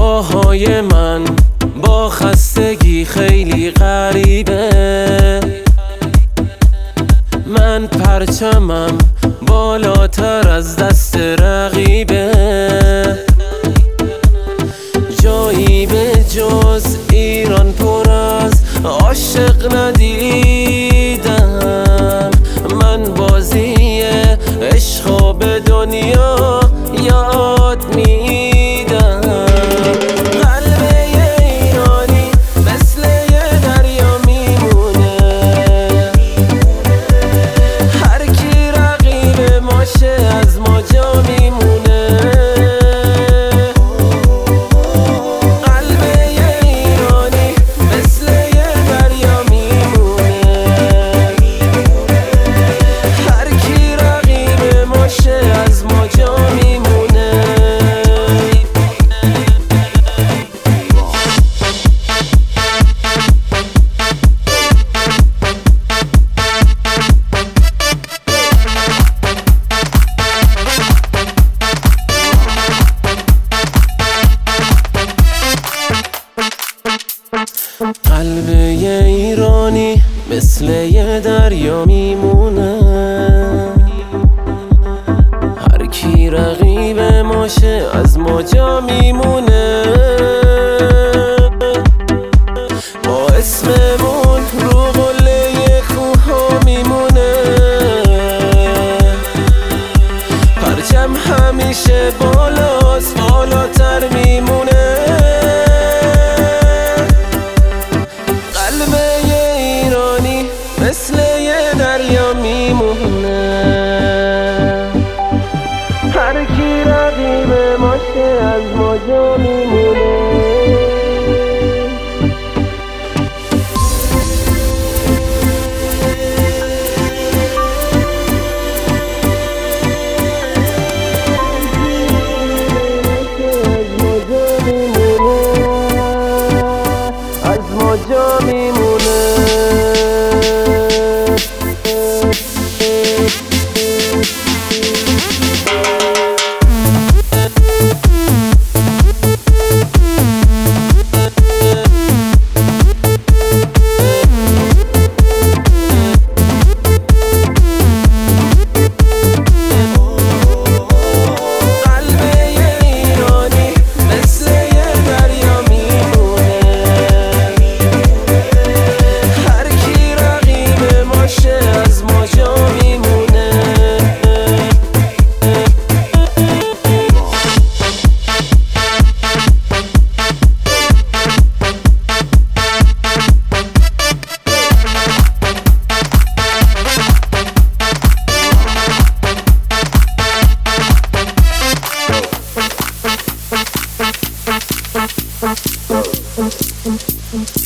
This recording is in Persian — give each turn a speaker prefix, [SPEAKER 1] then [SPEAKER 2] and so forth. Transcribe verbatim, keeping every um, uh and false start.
[SPEAKER 1] پاهای من با خستگی خیلی غریبه. من پرچمم بالاتر از دست رقیبه. جایی به جز ایران پر از عاشق ندیدم. من بازی عشق به دنیا یاد میدم. قلب ایرانی مثل یه دریا میمونه. هر کی رقیب ماشه از ما جا میمونه. قلب ایرانی مثل یه دریا میمونه. هر کی رقیب ماشه از ما جا میمونه. قلب یه ایرانی مثل یه دریا میمونه. هر کی رقیب ماشه از ما جا میمونه. با اسممون رو قله کوها میمونه. پرچم همیشه بالاست، بالاتر میمونه. قلب یه ایرانی مثل یه دریا میمونه. هر کی رقیب ماشه از ما جا میمونه. از ما جا میمونه.
[SPEAKER 2] Thank you.